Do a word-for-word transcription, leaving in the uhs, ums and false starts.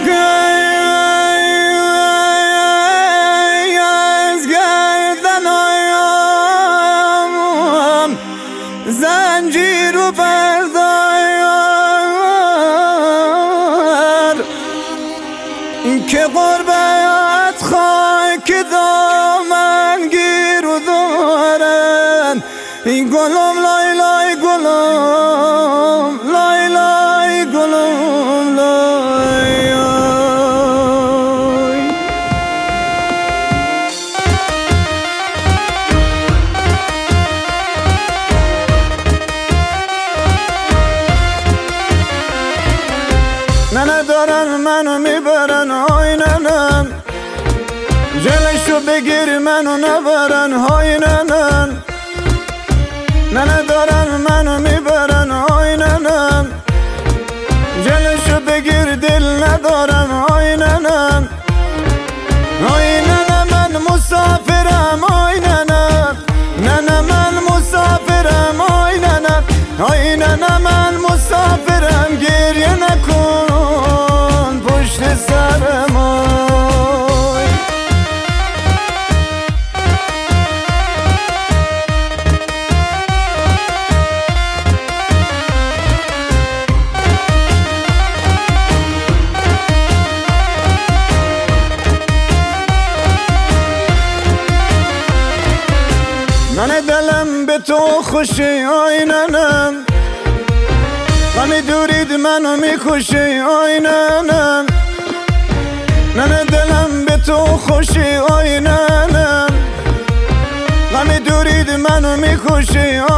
از گردن آیم زنجیر و بردار که قربت خاک دامن گیر و دارن این گلم لای لای گلم لای لای گلم لای ننه دارن منو میبرن های ننن جلشو بگیر منو نبرن های ننن ننه دارن منو میبرن های ننن جلشو بگیر دل ندارم های ننن های ننه من مسافرم های ننه ننه من مسافرم های ننه های ننه من مسافرم گریه نکن پشت سرم های ننه دلم به تو خوشی آی ننم غمی دورید منو میکشی آی ننم ننه دلم به تو خوشی آی ننم غمی دورید منو میکشی